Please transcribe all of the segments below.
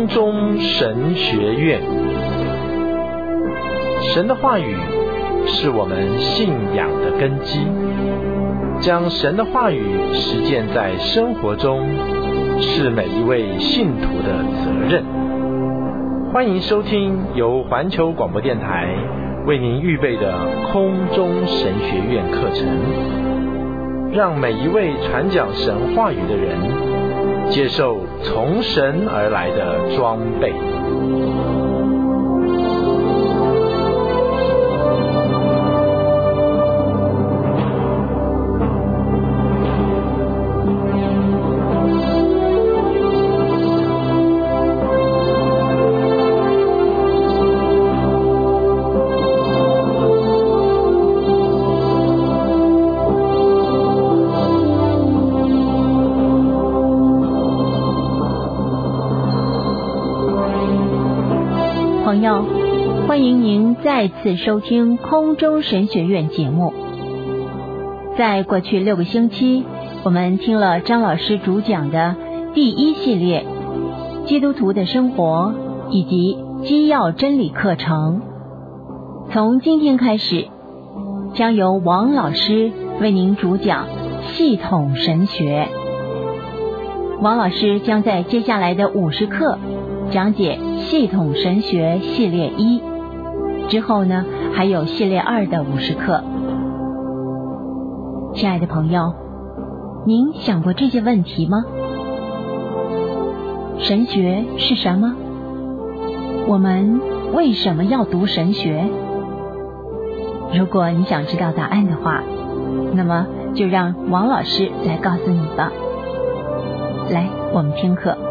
中神学院。神的话语是我们信仰的根基，将神的话语实践在生活中，是每一位信徒的责任。欢迎收听由环球广播电台为您预备的空中神学院课程，让每一位传讲神话语的人接受从神而来的装备。 朋友，欢迎您再次收听空中神学院节目。在过去6个星期，我们听了张老师主讲的第1系列基督徒的生活以及基要真理课程。从今天开始，将由王老师为您主讲系统神学。王老师将在接下来的50课讲解系统神学系列1，之后呢还有系列2的50课。亲爱的朋友，您想过这些问题吗？神学是什么？我们为什么要读神学？如果你想知道答案的话，那么就让王老师来告诉你吧。来，我们听课。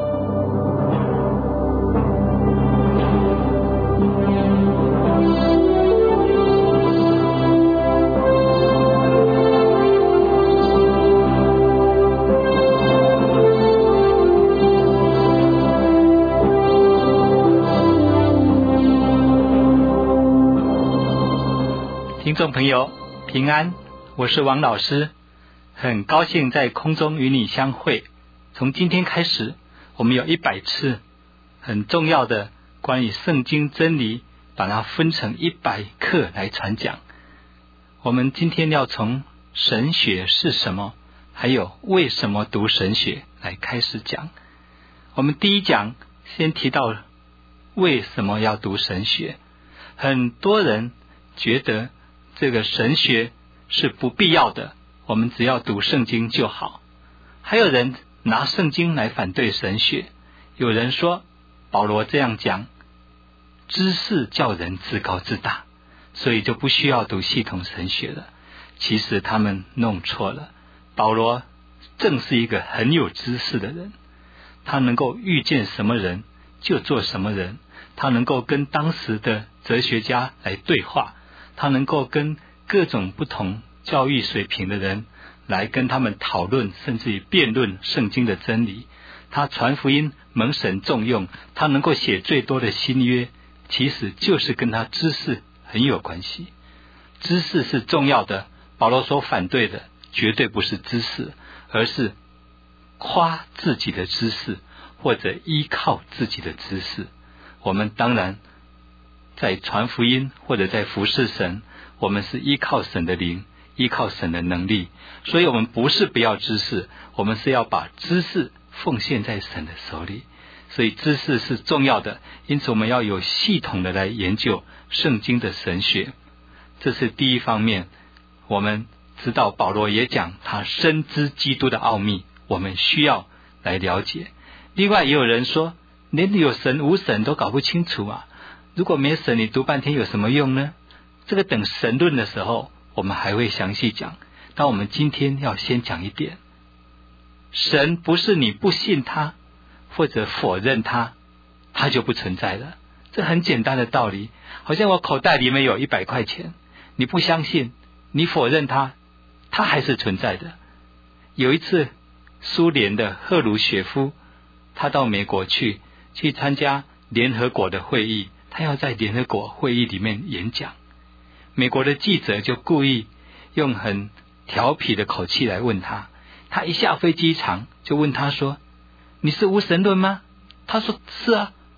听众朋友平安，我是王老师，很高兴在空中与你相会。从今天开始，我们有100次很重要的关于圣经真理，把它分成100课来传讲。我们今天要从神学是什么，还有为什么读神学来开始讲。我们第一讲先提到为什么要读神学。很多人觉得这个神学是不必要的，我们只要读圣经就好。还有人拿圣经来反对神学，有人说保罗这样讲，知识叫人自高自大，所以就不需要读系统神学了。其实他们弄错了，保罗正是一个很有知识的人，他能够遇见什么人就做什么人，他能够跟当时的哲学家来对话，他能够跟各种不同教育水平的人来跟他们讨论，甚至于辩论圣经的真理。他传福音蒙神重用，他能够写最多的新约，其实就是跟他知识很有关系。知识是重要的，保罗所反对的绝对不是知识，而是夸自己的知识或者依靠自己的知识。我们当然在传福音或者在服侍神，我们是依靠神的灵，依靠神的能力，所以我们不是不要知识，我们是要把知识奉献在神的手里。所以知识是重要的，因此我们要有系统的来研究圣经的神学，这是第一方面。我们知道保罗也讲他深知基督的奥秘，我们需要来了解。另外也有人说连有神无神都搞不清楚啊，如果没神你读半天有什么用呢？这个等神论的时候我们还会详细讲，但我们今天要先讲一点，神不是你不信他或者否认他，他就不存在了。这很简单的道理，好像我口袋里面有100块钱，你不相信，你否认他，他还是存在的。有一次苏联的赫鲁雪夫他到美国去参加联合国的会议，他要在联合国会议里面演讲。美国的记者就故意用很调皮的口气来问他，一下飞机场就问他说，你是无神论吗？他说是啊，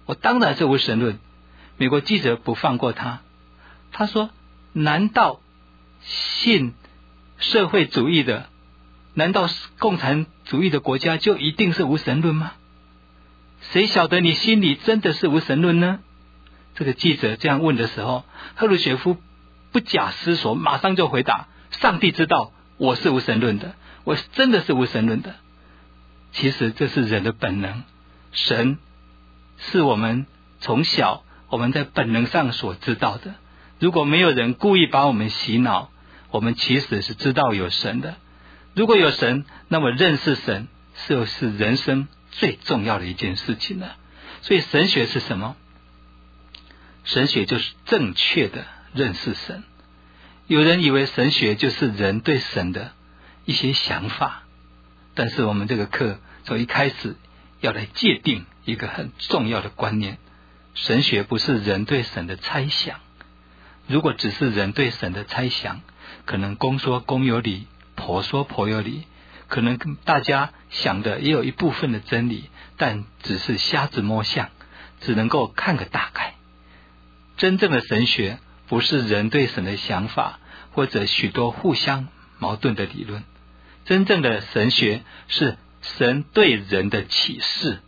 我当然是无神论。美国记者不放过他，他说，难道信社会主义的，难道共产主义的国家就一定是无神论吗？谁晓得你心里真的是无神论呢？这个记者这样问的时候，赫鲁雪夫不假思索，马上就回答，上帝知道我是无神论的，我真的是无神论的。其实这是人的本能，神是我们从小我们在本能上所知道的。如果没有人故意把我们洗脑，我们其实是知道有神的。如果有神，那么认识神是人生最重要的一件事情了。所以神学是什么？神学就是正确的认识神。有人以为神学就是人对神的一些想法，但是我们这个课从一开始要来界定一个很重要的观念，神学不是人对神的猜想。如果只是人对神的猜想，可能公说公有理，婆说婆有理，可能大家想的也有一部分的真理，但只是瞎子摸象，只能够看个大概。真正的神学不是人对神的想法，或者许多互相矛盾的理论。真正的神学是神对人的启示。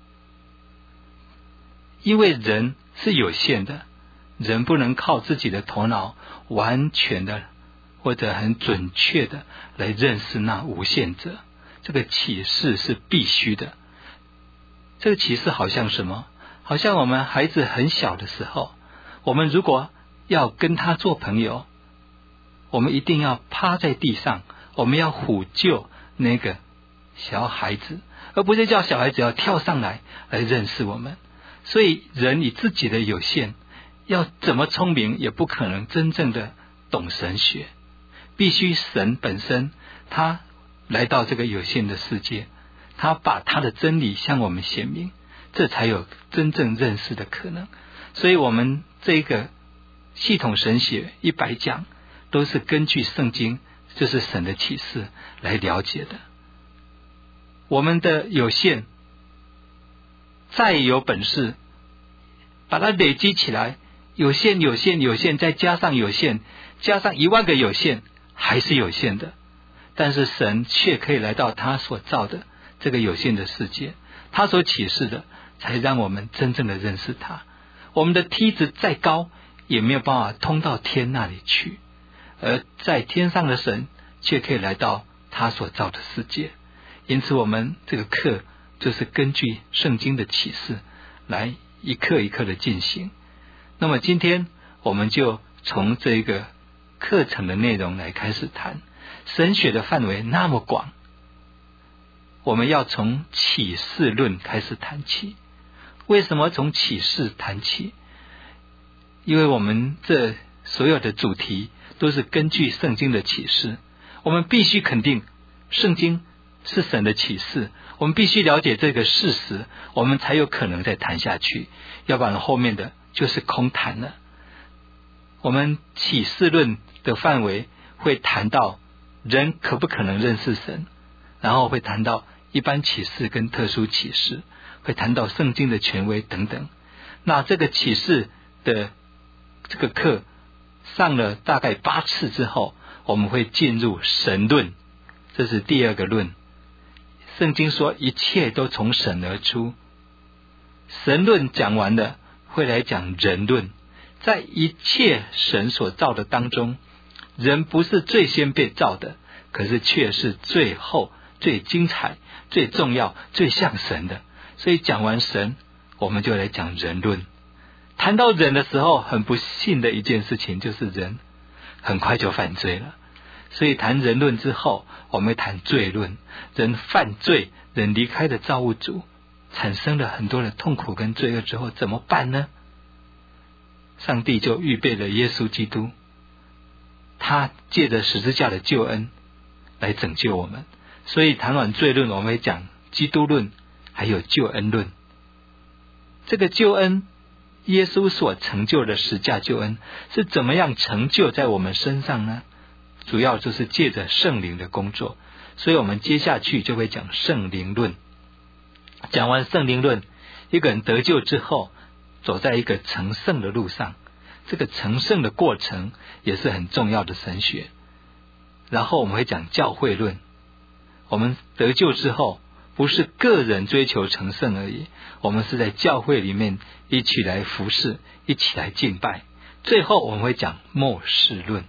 因为人是有限的，人不能靠自己的头脑完全的或者很准确的来认识那无限者，这个启示是必须的。这个启示好像什么？好像我们孩子很小的时候，我们如果要跟他做朋友，我们一定要趴在地上，我们要唬救那个小孩子，而不是叫小孩子要跳上来认识我们。所以人以自己的有限，要怎么聪明也不可能真正的懂神学，必须神本身他来到这个有限的世界，他把他的真理向我们显明，这才有真正认识的可能。所以我们这个系统神学100讲都是根据圣经，就是神的启示来了解的。我们的有限再有本事把它累积起来，有限有限有限，再加上有限，加上10000个有限，还是有限的。但是神却可以来到他所造的这个有限的世界，他所启示的才让我们真正的认识他。我们的梯子再高也没有办法通到天那里去，而在天上的神却可以来到他所造的世界。因此我们这个课就是根据圣经的启示来一课一课的进行。那么今天我们就从这个课程的内容来开始谈。神学的范围那么广，我们要从启示论开始谈起。为什么从启示谈起？因为我们这所有的主题都是根据圣经的启示，我们必须肯定圣经是神的启示，我们必须了解这个事实，我们才有可能再谈下去，要不然后面的就是空谈了。我们启示论的范围会谈到人可不可能认识神，然后会谈到一般启示跟特殊启示，会谈到圣经的权威等等。那这个启示的这个课上了大概8次之后，我们会进入神论，这是第2个论。圣经说一切都从神而出，神论讲完了，会来讲人论。在一切神所造的当中，人不是最先被造的，可是却是最后最精彩最重要最像神的。所以讲完神，我们就来讲人论。谈到人的时候，很不幸的一件事情就是人很快就犯罪了。所以谈人论之后，我们会谈罪论。人犯罪，人离开了造物主，产生了很多的痛苦跟罪恶之后怎么办呢？上帝就预备了耶稣基督，他借着十字架的救恩来拯救我们。所以谈完罪论，我们会讲基督论还有救恩论。这个救恩，耶稣所成就的十架救恩是怎么样成就在我们身上呢？主要就是借着圣灵的工作。所以我们接下去就会讲圣灵论。讲完圣灵论，一个人得救之后， 走在一个成圣的路上，这个成圣的过程也是很重要的神学。然后我们会讲教会论，我们得救之后不是个人追求成圣而已，我们是在教会里面一起来服侍，一起来敬拜。最后我们会讲末世论。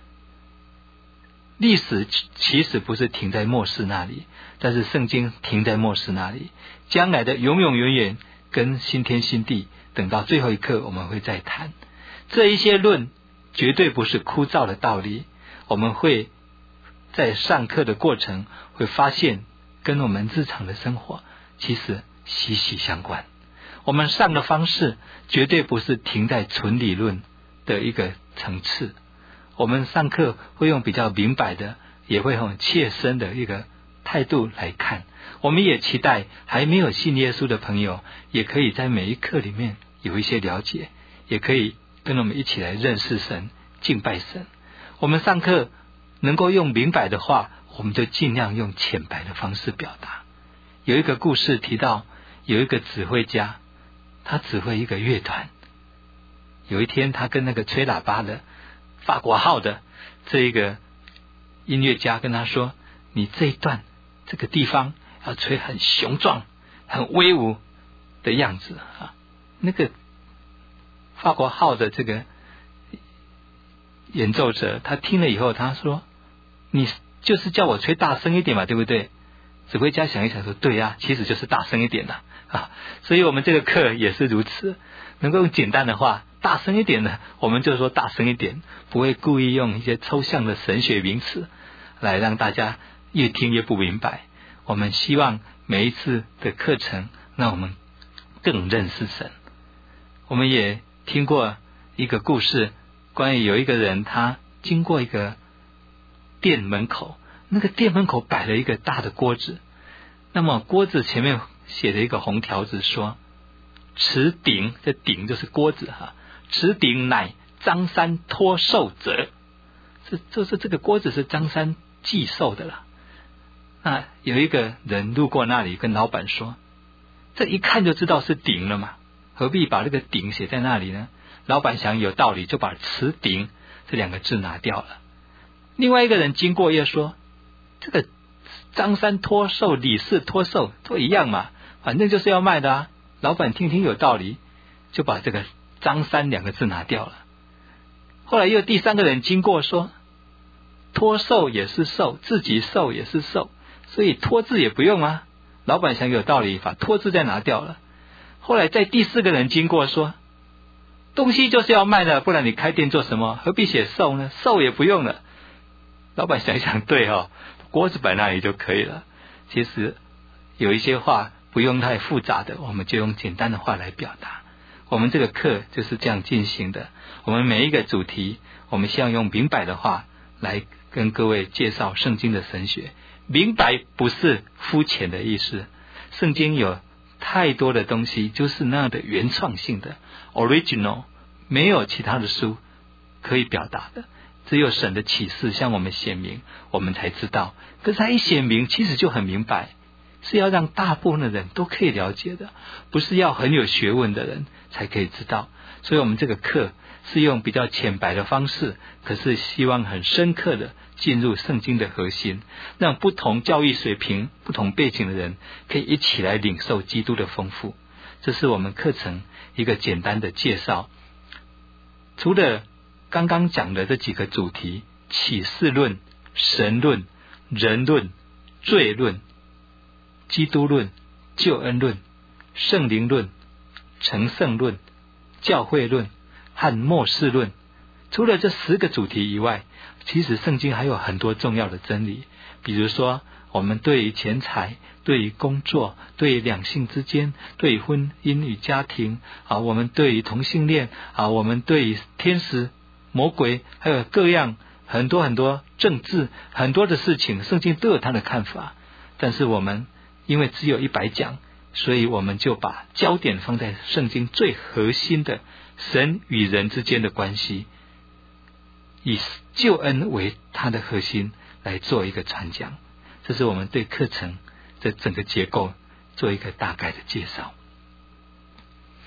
历史其实不是停在末世那里，但是圣经停在末世那里，将来的永永远远跟新天新地，等到最后一刻我们会再谈。这一些论绝对不是枯燥的道理，我们会在上课的过程会发现跟我们日常的生活其实息息相关。我们上的方式绝对不是停在纯理论的一个层次，我们上课会用比较明白的，也会很切身的一个态度来看。我们也期待还没有信耶稣的朋友也可以在每一课里面有一些了解，也可以跟我们一起来认识神，敬拜神。我们上课能够用明白的话，我们就尽量用浅白的方式表达。有一个故事提到，有一个指挥家，他指挥一个乐团。有一天他跟那个吹喇叭的法国号的这一个音乐家跟他说，你这一段这个地方要吹很雄壮很威武的样子啊。那个法国号的这个演奏者他听了以后，他说，你就是叫我吹大声一点嘛，对不对？指挥家想一想说，对呀，其实就是大声一点啦啊。所以我们这个课也是如此，能够用简单的话大声一点的，我们就说大声一点，不会故意用一些抽象的神学名词来让大家越听越不明白。我们希望每一次的课程让我们更认识神。我们也听过一个故事，关于有一个人他经过一个店门口，那个店门口摆了一个大的锅子，那么锅子前面写了一个红条子说，此鼎，这鼎就是锅子哈，此鼎乃张三托寿者，就是这个锅子是张三寄寿的了。那有一个人路过那里跟老板说，这一看就知道是鼎了嘛，何必把这个鼎写在那里呢？老板想有道理，就把此鼎这两个字拿掉了。另外一个人经过也说，这个张三托寿李四托寿都一样嘛，反正就是要卖的啊。老板听听有道理，就把这个张三两个字拿掉了。后来又第三个人经过说，托寿也是寿，自己寿也是寿，所以托字也不用啊。老板想有道理，把托字再拿掉了。后来在第四个人经过说，东西就是要卖的，不然你开店做什么？何必写寿呢？寿也不用了。老板想想，对哦，锅子摆那里就可以了。其实有一些话不用太复杂的，我们就用简单的话来表达。我们这个课就是这样进行的。我们每一个主题，我们希望用明白的话来跟各位介绍圣经的神学。明白不是肤浅的意思，圣经有太多的东西就是那样的原创性的 original， 没有其他的书可以表达的，只有神的启示向我们显明，我们才知道。可是他一显明其实就很明白，是要让大部分的人都可以了解的，不是要很有学问的人才可以知道。所以我们这个课是用比较浅白的方式，可是希望很深刻的进入圣经的核心，让不同教育水平不同背景的人可以一起来领受基督的丰富。这是我们课程一个简单的介绍。除了刚刚讲的这几个主题，启示论、神论、人论、罪论、基督论、救恩论、圣灵论、成圣论、教会论和末世论，除了这10个主题以外，其实圣经还有很多重要的真理。比如说我们对于钱财、对于工作、对于两性之间、对于婚姻与家庭我们对于同性恋我们对于天使、魔鬼，还有各样很多很多政治很多的事情，圣经都有他的看法。但是我们因为只有100讲，所以我们就把焦点放在圣经最核心的神与人之间的关系，以救恩为它的核心来做一个传讲。这是我们对课程的整个结构做一个大概的介绍。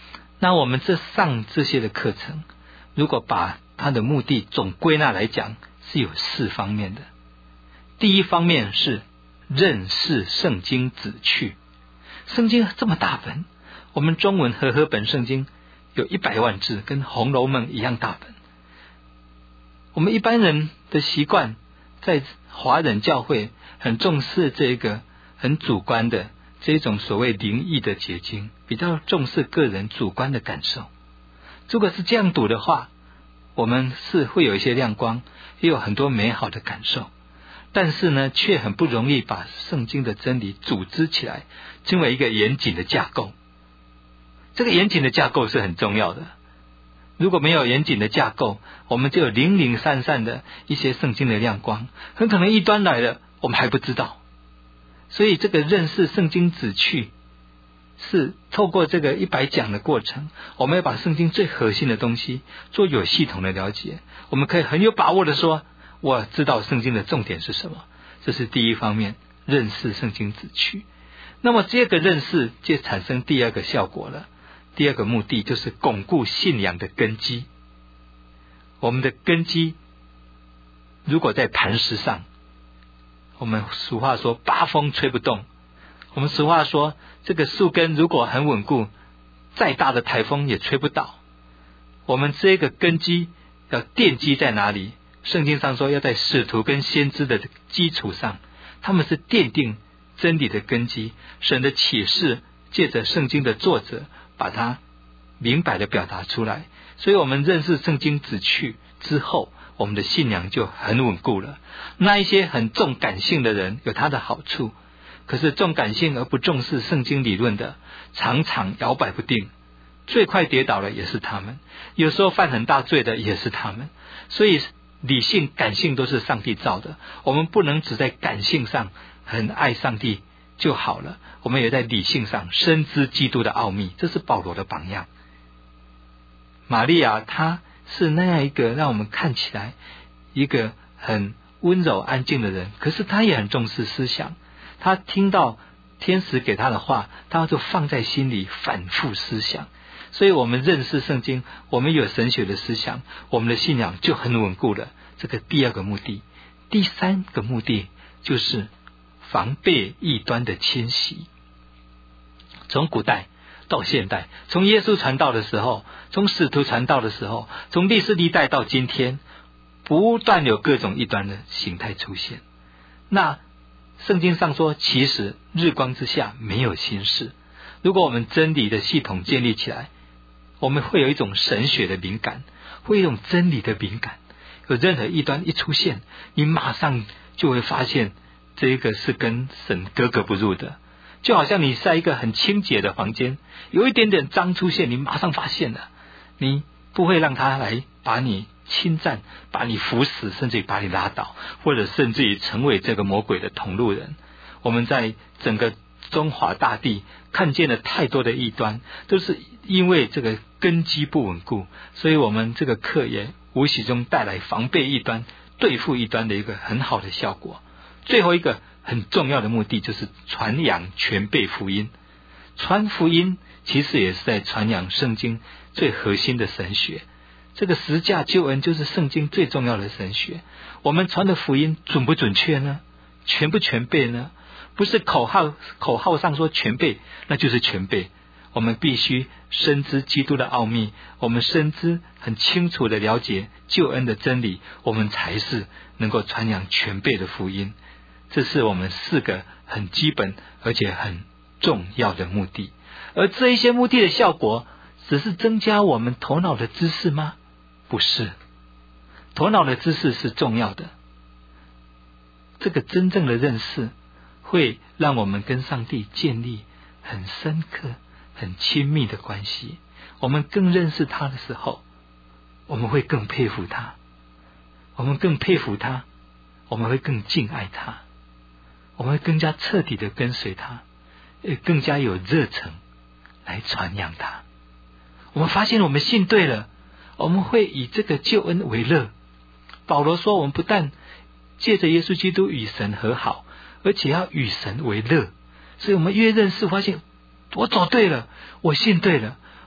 那我们上这些的课程，如果把它的目的总归纳来讲，是有4方面的。第一方面是认识圣经旨趣。圣经这么大本，我们中文和合本圣经有100万字，跟《红楼梦》一样大本。我们一般人的习惯，在华人教会很重视这个很主观的这种所谓灵异的结晶，比较重视个人主观的感受。如果是这样读的话，我们是会有一些亮光，也有很多美好的感受，但是呢，却很不容易把圣经的真理组织起来，成为一个严谨的架构。这个严谨的架构是很重要的。如果没有严谨的架构，我们就有零零散散的一些圣经的亮光，很可能异端来了，我们还不知道。所以这个认识圣经旨趣，是透过这个100讲的过程，我们要把圣经最核心的东西做有系统的了解，我们可以很有把握的说，我知道圣经的重点是什么。这是第一方面，认识圣经旨趣。那么这个认识就产生第二个效果了。第二个目的就是巩固信仰的根基。我们的根基如果在磐石上，我们俗话说8风吹不动，我们俗话说这个树根如果很稳固，再大的台风也吹不倒。我们这个根基要奠基在哪里？圣经上说要在使徒跟先知的基础上，他们是奠定真理的根基。神的启示借着圣经的作者把它明白的表达出来，所以我们认识圣经旨趣之后，我们的信仰就很稳固了。那一些很重感性的人有他的好处，可是重感性而不重视圣经理论的，常常摇摆不定，最快跌倒的也是他们，有时候犯很大罪的也是他们。所以理性感性都是上帝造的，我们不能只在感性上很爱上帝就好了，我们也在理性上深知基督的奥秘。这是保罗的榜样。玛利亚她是那样一个让我们看起来一个很温柔安静的人，可是她也很重视思想。她听到天使给她的话，她就放在心里反复思想。所以我们认识圣经，我们有神学的思想，我们的信仰就很稳固了。这个第二个目的。第三个目的就是防备异端的侵袭。从古代到现代，从耶稣传道的时候，从使徒传道的时候，从历史历代到今天，不断有各种异端的形态出现。那圣经上说，其实日光之下没有新事。如果我们真理的系统建立起来，我们会有一种神学的敏感，会有一种真理的敏感。有任何异端一出现，你马上就会发现这个是跟神格格不入的。就好像你在一个很清洁的房间，有一点点脏出现，你马上发现了，你不会让他来把你侵占，把你腐蚀，甚至于把你拉倒，或者甚至于成为这个魔鬼的同路人。我们在整个中华大地看见了太多的异端，都是因为这个根基不稳固。所以我们这个课也无形中带来防备异端、对付异端的一个很好的效果。最后一个很重要的目的就是传扬全备福音。传福音其实也是在传扬圣经最核心的神学。这个十架救恩就是圣经最重要的神学。我们传的福音准不准确呢？全不全备呢？不是口号上说全备，那就是全备。我们必须深知基督的奥秘，我们深知很清楚的了解救恩的真理，我们才是能够传扬全备的福音。这是我们4个很基本而且很重要的目的。而这一些目的的效果，只是增加我们头脑的知识吗？不是。头脑的知识是重要的，这个真正的认识会让我们跟上帝建立很深刻很亲密的关系。我们更认识他的时候，我们会更佩服他，我们更佩服他，我们会更敬爱他，我们会更加彻底的跟随他，也更加有热忱来传扬他。我们发现我们信对了，我们会以这个救恩为乐。保罗说，我们不但借着耶稣基督与神和好，而且要与神为乐。所以我们越认识，发现我走对了，我信对了，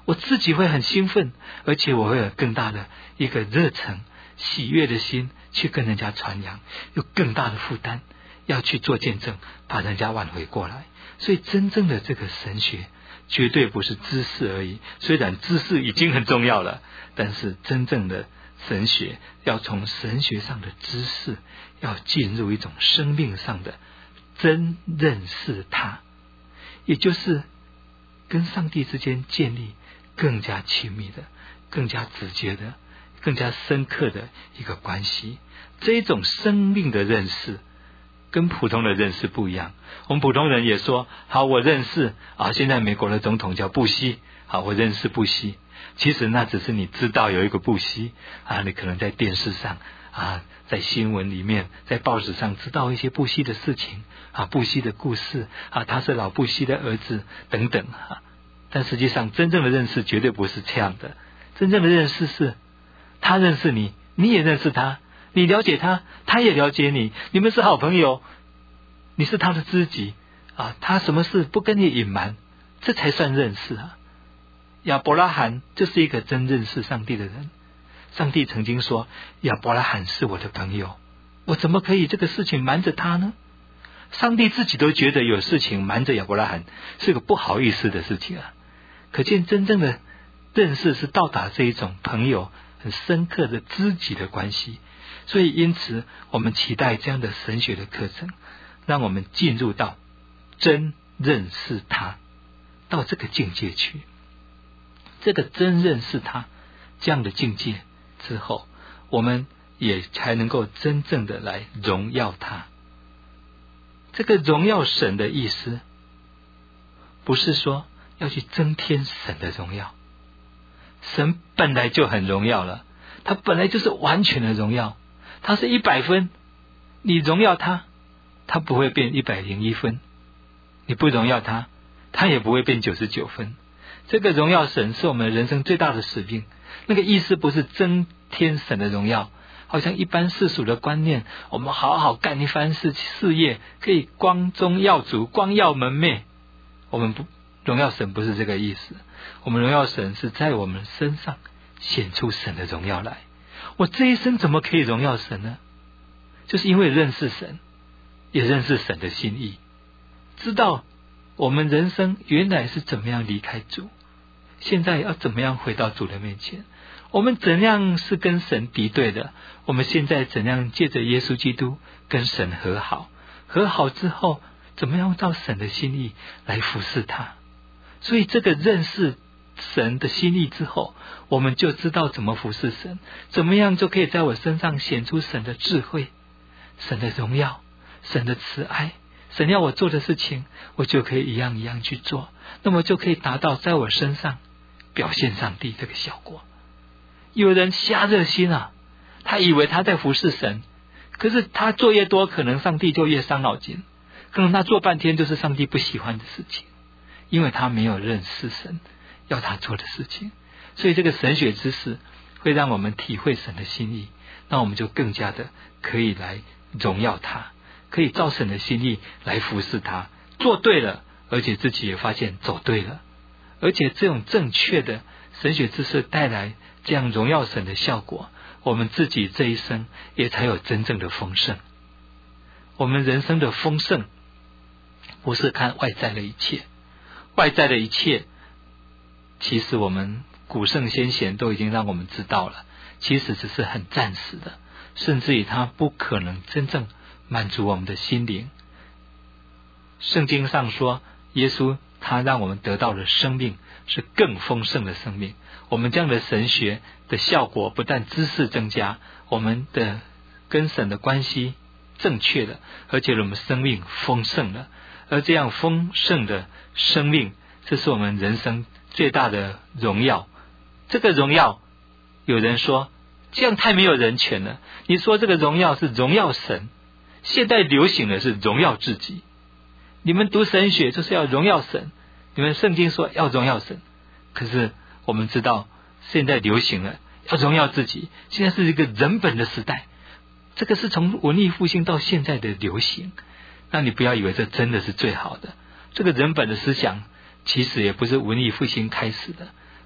我自己会很兴奋，而且我会有更大的一个热忱、喜悦的心去跟人家传扬，有更大的负担要去做见证，把人家挽回过来。所以真正的这个神学绝对不是知识而已，虽然知识已经很重要了，但是真正的神学要从神学上的知识，要进入一种生命上的真认识他，也就是跟上帝之间建立更加亲密的、更加直接的、更加深刻的一个关系。这种生命的认识跟普通的认识不一样。我们普通人也说，好，我认识现在美国的总统叫布希，好，我认识布希。其实那只是你知道有一个布希你可能在电视上在新闻里面，在报纸上知道一些布希的事情布希的故事他是老布希的儿子等等但实际上真正的认识绝对不是这样的。真正的认识是他认识你，你也认识他，你了解他，他也了解你，你们是好朋友，你是他的知己他什么事不跟你隐瞒，这才算认识亚伯拉罕就是一个真认识上帝的人。上帝曾经说，亚伯拉罕是我的朋友，我怎么可以这个事情瞒着他呢？上帝自己都觉得有事情瞒着亚伯拉罕是个不好意思的事情可见真正的认识是到达这一种朋友很深刻的知己的关系。所以因此我们期待这样的神学的课程，让我们进入到真认识他，到这个境界去。这个真认识他这样的境界之后，我们也才能够真正的来荣耀他。这个荣耀神的意思不是说要去增添神的荣耀，神本来就很荣耀了，他本来就是完全的荣耀，他是100分，你荣耀他，他不会变101分，你不荣耀他，他也不会变99分。这个荣耀神是我们人生最大的使命。那个意思不是增添神的荣耀，好像一般世俗的观念，我们好好干一番事业，可以光宗耀祖、光耀门楣。我们不荣耀神不是这个意思，我们荣耀神是在我们身上显出神的荣耀来。我这一生怎么可以荣耀神呢？就是因为认识神，也认识神的心意，知道我们人生原来是怎么样离开主，现在要怎么样回到主的面前，我们怎样是跟神敌对的，我们现在怎样借着耶稣基督跟神和好，和好之后怎么样照神的心意来服侍他。所以这个认识神的心意之后，我们就知道怎么服侍神，怎么样就可以在我身上显出神的智慧、神的荣耀、神的慈爱，神要我做的事情我就可以一样一样去做，那么就可以达到在我身上表现上帝这个效果。有人瞎热心他以为他在服侍神，可是他做越多，可能上帝就越伤脑筋，可能他做半天就是上帝不喜欢的事情，因为他没有认识神要他做的事情。所以这个神学知识会让我们体会神的心意，那我们就更加的可以来荣耀他，可以照神的心意来服侍他，做对了，而且自己也发现走对了，而且这种正确的神学知识带来这样荣耀神的效果，我们自己这一生也才有真正的丰盛。我们人生的丰盛不是看外在的一切，外在的一切其实我们古圣先贤都已经让我们知道了，其实只是很暂时的，甚至于它不可能真正满足我们的心灵。圣经上说，耶稣他让我们得到的生命是更丰盛的生命。我们这样的神学的效果，不但知识增加，我们的跟神的关系正确了，而且我们生命丰盛了。而这样丰盛的生命，这是我们人生最大的荣耀。这个荣耀，有人说这样太没有人权了，你说这个荣耀是荣耀神，现在流行的是荣耀自己。你们读神学就是要荣耀神，你们圣经说要荣耀神，可是我们知道现在流行了要荣耀自己，现在是一个人本的时代，这个是从文艺复兴到现在的流行。那你不要以为这真的是最好的，这个人本的思想其实也不是文艺复兴开始的，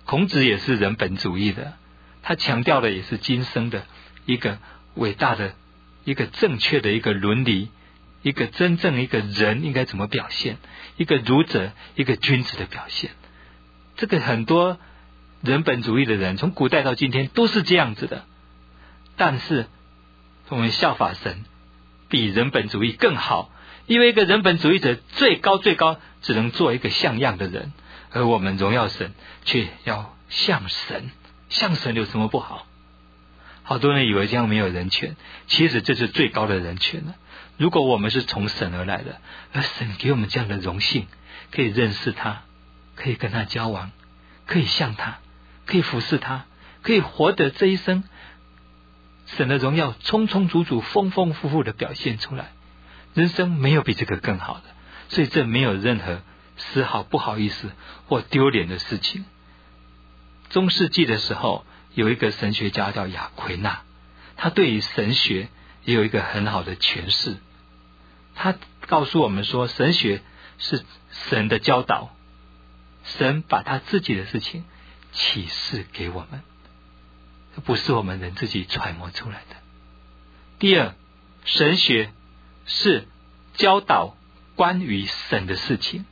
孔子也是人本主义的，他强调的也是今生的一个伟大的、一个正确的一个伦理，一个真正一个人应该怎么表现，一个儒者、一个君子的表现。这个很多人本主义的人从古代到今天都是这样子的，但是我们效法神比人本主义更好，因为一个人本主义者最高只能做一个像样的人，而我们荣耀神却要像神。像神有什么不好？好多人以为这样没有人权，其实这是最高的人权了。如果我们是从神而来的，而神给我们这样的荣幸，可以认识他，可以跟他交往，可以像他，可以服侍他，可以活得这一生神的荣耀充充足足、丰丰富富的表现出来。人生没有比这个更好的，所以这没有任何丝毫不好意思或丢脸的事情。中世纪的时候，有一个神学家叫亚奎那，他对于神学也有一个很好的诠释。他告诉我们说，神学是神的教导，神把他自己的事情启示给我们，不是我们人自己揣摩出来的。第二，神学是教导关于神的事情，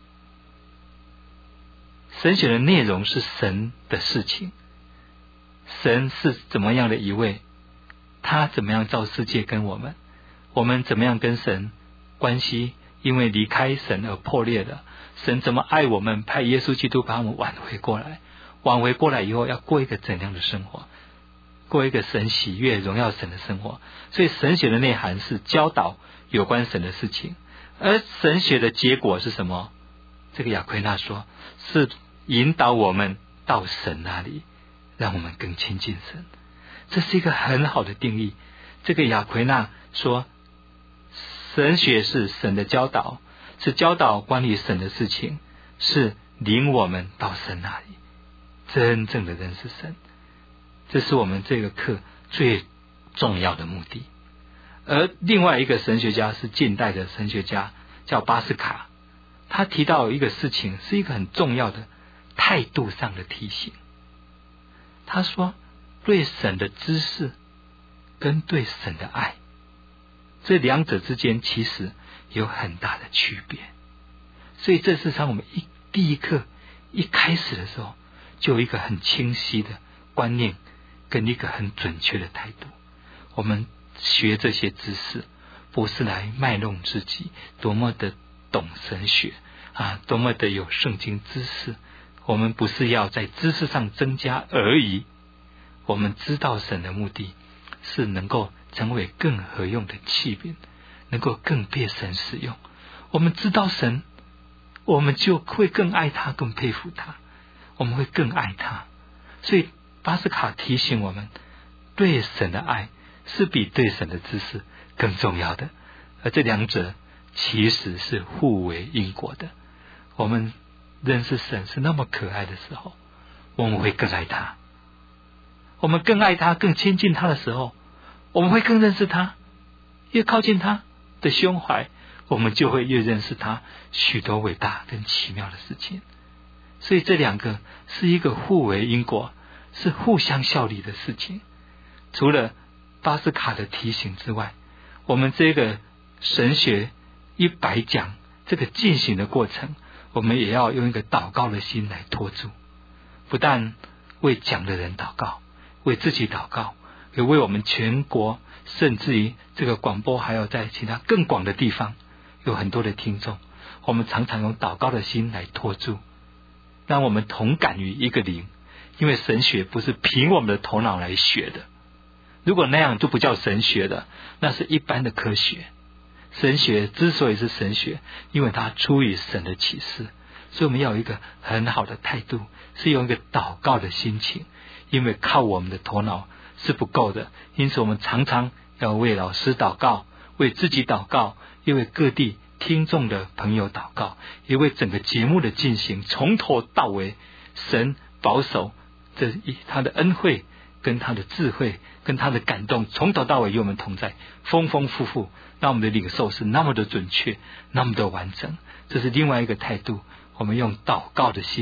神学的内容是神的事情，神是怎么样的一位，他怎么样造世界跟我们怎么样跟神关系因为离开神而破裂的，神怎么爱我们，派耶稣基督把我们挽回过来以后要过一个怎样的生活，过一个神喜悦荣耀神的生活。所以神学的内涵是教导有关神的事情，而神学的结果是什么？这个亚奎那说是引导我们到神那里，让我们更亲近神。这是一个很好的定义。这个亚奎那说，神学是神的教导，是教导关于神的事情，是领我们到神那里，真正的认识神。这是我们这个课最重要的目的。而另外一个神学家是近代的神学家，叫巴斯卡，他提到一个事情，是一个很重要的态度上的提醒。他说，对神的知识跟对神的爱，这两者之间其实有很大的区别。所以这是让我们第一课一开始的时候就有一个很清晰的观念跟一个很准确的态度。我们学这些知识不是来卖弄自己多么的懂神学多么的有圣经知识，我们不是要在知识上增加而已。我们知道神的目的是能够成为更合用的器皿，能够更被神使用。我们知道神，我们就会更爱他，更佩服他，我们会更爱他。所以巴斯卡提醒我们，对神的爱是比对神的知识更重要的，而这两者其实是互为因果的。我们认识神是那么可爱的时候，我们会更爱他。我们更爱他，更亲近他的时候，我们会更认识他。越靠近他的胸怀，我们就会越认识他许多伟大跟奇妙的事情。所以这两个是一个互为因果，是互相效力的事情。除了巴斯卡的提醒之外，我们这个神学100讲这个进行的过程，我们也要用一个祷告的心来托住，不但为讲的人祷告，为自己祷告，也为我们全国，甚至于这个广播还有在其他更广的地方有很多的听众，我们常常用祷告的心来托住，让我们同感于一个灵。因为神学不是凭我们的头脑来学的，如果那样就不叫神学了，那是一般的科学。神学之所以是神学，因为它出于神的启示，所以我们要有一个很好的态度，是用一个祷告的心情。因为靠我们的头脑是不够的，因此我们常常要为老师祷告，为自己祷告，也为各地听众的朋友祷告，也为整个节目的进行从头到尾神保守他的恩惠跟他的智慧跟他的感动从头到尾与我们同在，丰丰富富，让我们的领受是那么的准确，那么的完整。这是另外一个态度，我们用祷告的心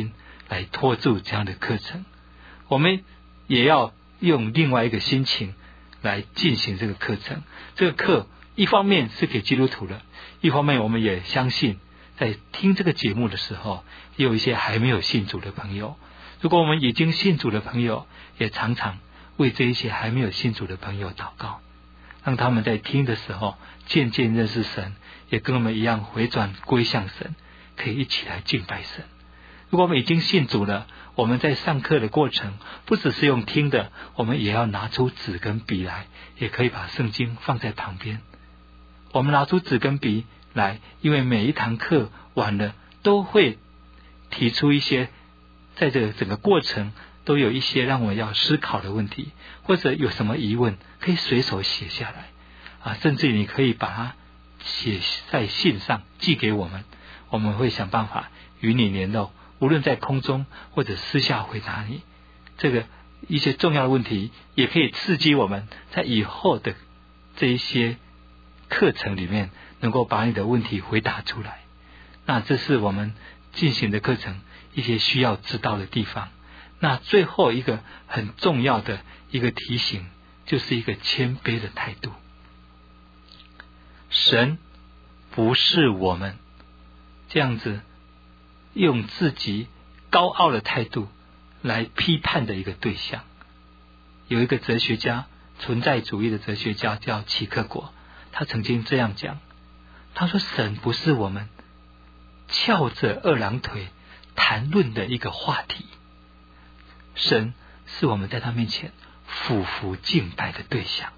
来拖住这样的课程。我们也要用另外一个心情来进行这个课程。这个课一方面是给基督徒的，一方面我们也相信在听这个节目的时候，也有一些还没有信主的朋友。如果我们已经信主的朋友，也常常为这一些还没有信主的朋友祷告，让他们在听的时候渐渐认识神，也跟我们一样回转归向神，可以一起来敬拜神。如果我们已经信主了，我们在上课的过程不只是用听的，我们也要拿出纸跟笔来，也可以把圣经放在旁边。我们拿出纸跟笔来，因为每一堂课完了都会提出一些，在这个整个过程都有一些让我们要思考的问题，或者有什么疑问可以随手写下来甚至你可以把它写在信上寄给我们，我们会想办法与你联络，无论在空中或者私下回答你。这个一些重要的问题也可以刺激我们在以后的这一些课程里面能够把你的问题回答出来。那这是我们进行的课程一些需要知道的地方。那最后一个很重要的一个提醒，就是一个谦卑的态度。神不是我们这样子用自己高傲的态度来批判的一个对象。有一个哲学家，存在主义的哲学家叫齐克果，他曾经这样讲，他说神不是我们翘着二郎腿谈论的一个话题，神是我们在他面前俯伏敬拜的对象。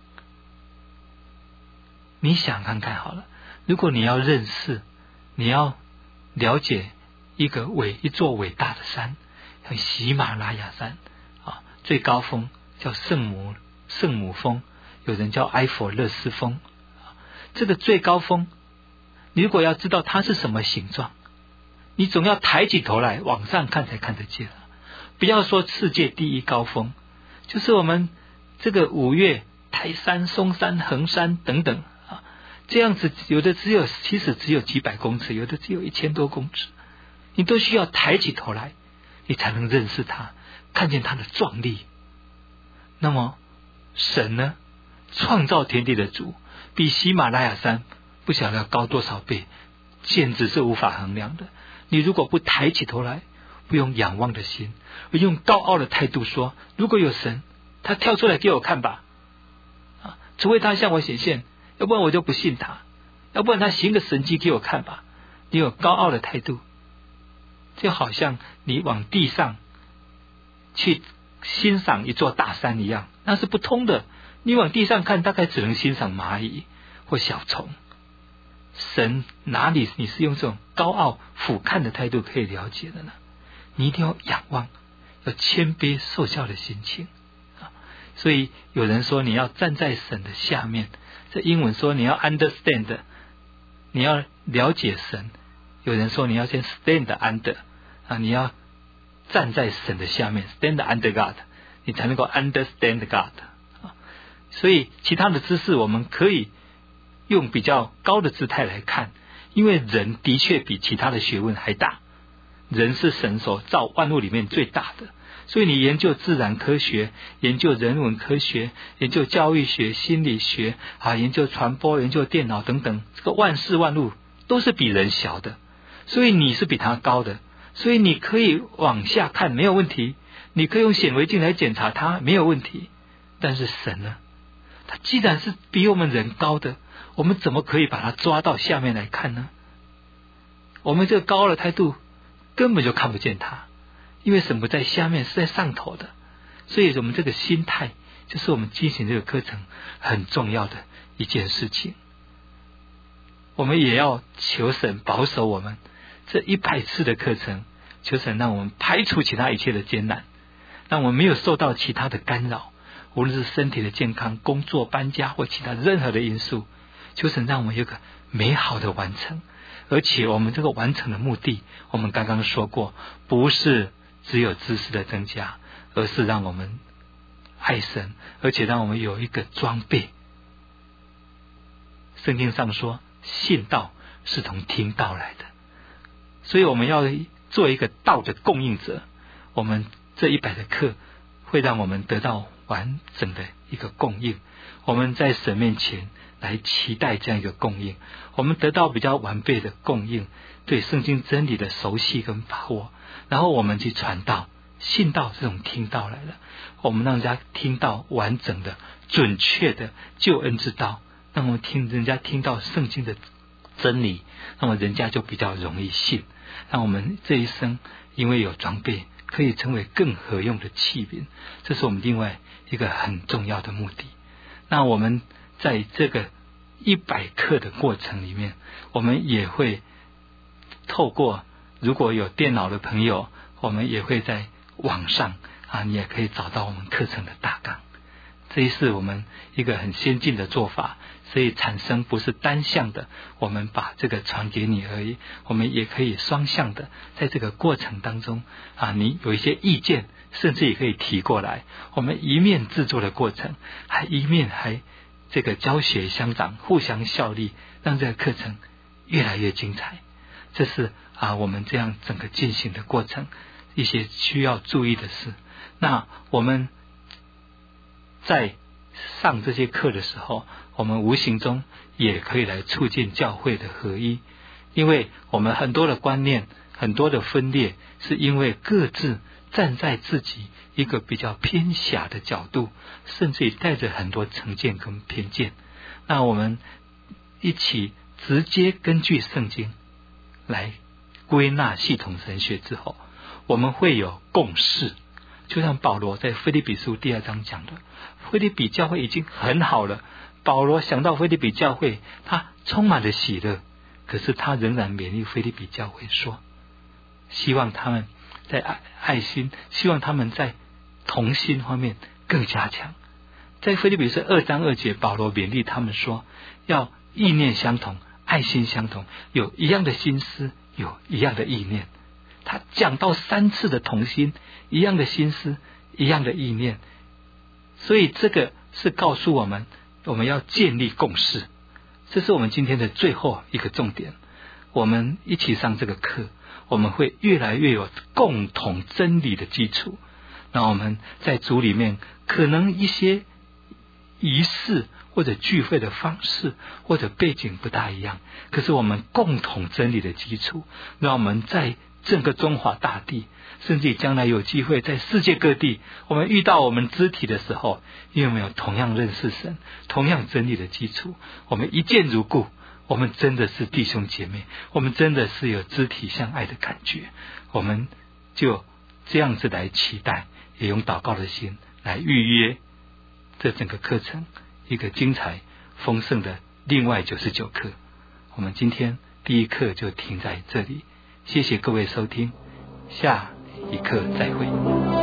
你想看看好了，如果你要认识，你要了解一座伟大的山，像喜马拉雅山最高峰叫圣母峰，有人叫埃佛勒斯峰。这个最高峰，你如果要知道它是什么形状，你总要抬起头来往上看才看得见。不要说世界第一高峰，就是我们这个五岳、台山、松山、横山等等这样子，有的其实只有几百公尺，有的只有1000多公尺，你都需要抬起头来，你才能认识它，看见它的壮丽。那么神呢，创造天地的主，比喜马拉雅山不晓得要高多少倍，简直是无法衡量的。你如果不抬起头来，不用仰望的心，而用高傲的态度说，如果有神，他跳出来给我看吧除非他向我显现，要不然我就不信他，要不然他行个神迹给我看吧。你有高傲的态度，就好像你往地上去欣赏一座大山一样，那是不通的。你往地上看，大概只能欣赏蚂蚁或小虫。神哪里你是用这种高傲俯瞰的态度可以了解的呢？你一定要仰望，要谦卑受教的心情所以有人说你要站在神的下面，这英文说你要 understand， 你要了解神。有人说你要先 stand under 你要站在神的下面 stand under God， 你才能够 understand God所以其他的知识我们可以用比较高的姿态来看，因为人的确比其他的学问还大，人是神所造万物里面最大的。所以你研究自然科学，研究人文科学，研究教育学、心理学研究传播、研究电脑等等，这个万事万物都是比人小的，所以你是比他高的。所以你可以往下看没有问题，你可以用显微镜来检查它没有问题。但是神呢，他既然是比我们人高的，我们怎么可以把它抓到下面来看呢？我们这个高傲的态度根本就看不见它，因为神不在下面，是在上头的。所以我们这个心态就是我们进行这个课程很重要的一件事情。我们也要求神保守我们这100次的课程，求神让我们排除其他一切的艰难，让我们没有受到其他的干扰，无论是身体的健康、工作、搬家或其他任何的因素，求神让我们有个美好的完成。而且我们这个完成的目的，我们刚刚说过，不是只有知识的增加，而是让我们爱神，而且让我们有一个装备。圣经上说，信道是从听道来的，所以我们要做一个道的供应者， 我们这100的课会让我们得到完整的一个供应。我们在神面前来期待这样一个供应，我们得到比较完备的供应，对圣经真理的熟悉跟把握，然后我们去传道、信道这种听道来了，我们让人家听到完整的、准确的救恩之道，让我们人家听到圣经的真理，那么人家就比较容易信，让我们这一生因为有装备，可以成为更合用的器皿，这是我们另外一个很重要的目的。那我们在这个100课的过程里面，我们也会透过，如果有电脑的朋友，我们也会在网上你也可以找到我们课程的大纲。这是我们一个很先进的做法，所以产生不是单向的，我们把这个传给你而已，我们也可以双向的，在这个过程当中你有一些意见，甚至也可以提过来，我们一面制作的过程，一面还这个教学相长，互相效力，让这个课程越来越精彩。这是我们这样整个进行的过程一些需要注意的事。那我们在上这些课的时候，我们无形中也可以来促进教会的合一，因为我们很多的观念、很多的分裂，是因为各自站在自己一个比较偏狭的角度，甚至于带着很多成见跟偏见。那我们一起直接根据圣经来归纳系统神学之后，我们会有共识。就像保罗在腓立比书第2章讲的，腓立比教会已经很好了，保罗想到腓立比教会，他充满了喜乐，可是他仍然勉励腓立比教会说，希望他们在爱心，希望他们在同心方面更加强。在腓立比书2章2节，保罗勉励他们说，要意念相同，爱心相同，有一样的心思，有一样的意念。他讲到3次的同心，一样的心思，一样的意念，所以这个是告诉我们，我们要建立共识。这是我们今天的最后一个重点。我们一起上这个课，我们会越来越有共同真理的基础。那我们在主里面可能一些仪式或者聚会的方式或者背景不大一样，可是我们共同真理的基础，让我们在整个中华大地，甚至将来有机会在世界各地，我们遇到我们肢体的时候，因为我们有同样认识神、同样真理的基础，我们一见如故，我们真的是弟兄姐妹，我们真的是有肢体相爱的感觉，我们就这样子来期待，也用祷告的心来预约这整个课程一个精彩丰盛的另外99课。我们今天第1课就停在这里，谢谢各位收听，下一课再会。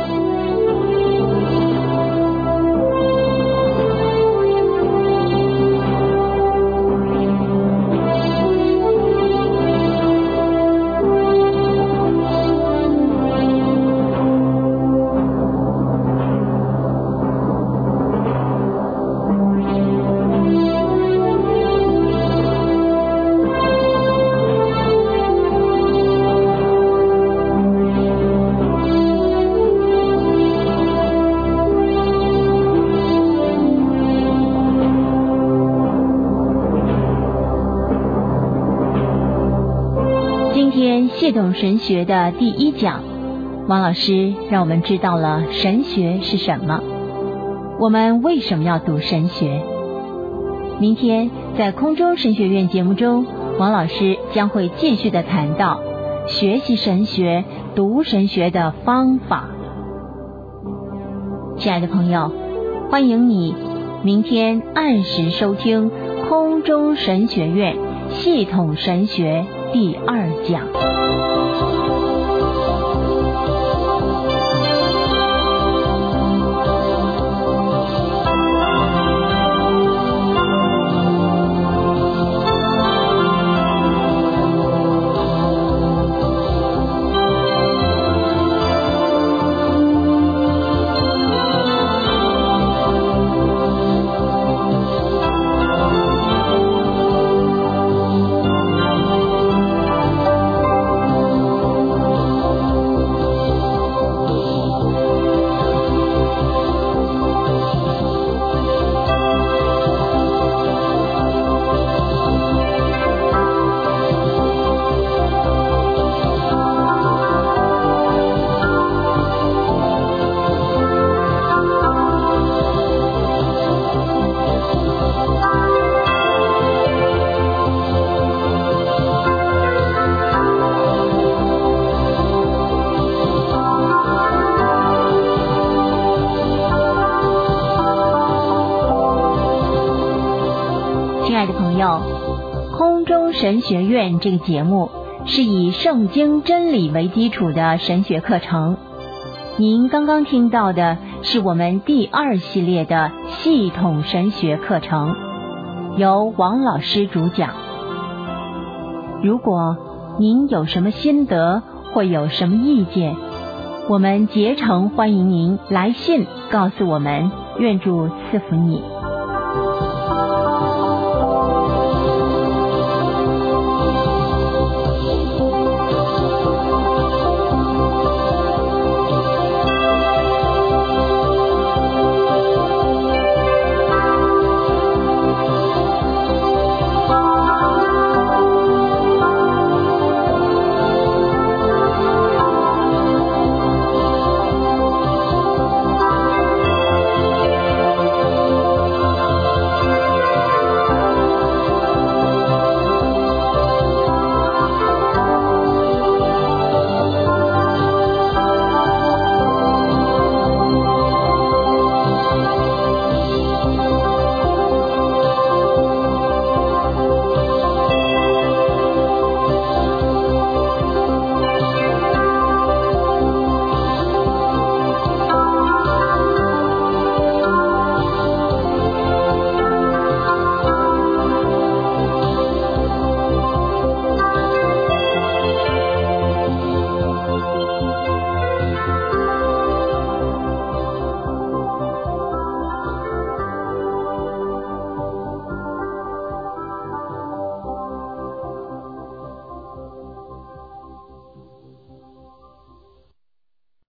系统神学的第1讲，王老师让我们知道了神学是什么，我们为什么要读神学。明天在空中神学院节目中，王老师将会继续的谈到学习神学、读神学的方法。亲爱的朋友，欢迎你明天按时收听空中神学院系统神学第2讲。 中神学院这个节目是以圣经真理为基础的神学课程。您刚刚听到的是我们第2系列的系统神学课程，由王老师主讲。如果您有什么心得或有什么意见，我们竭诚欢迎您来信告诉我们，愿主赐福你。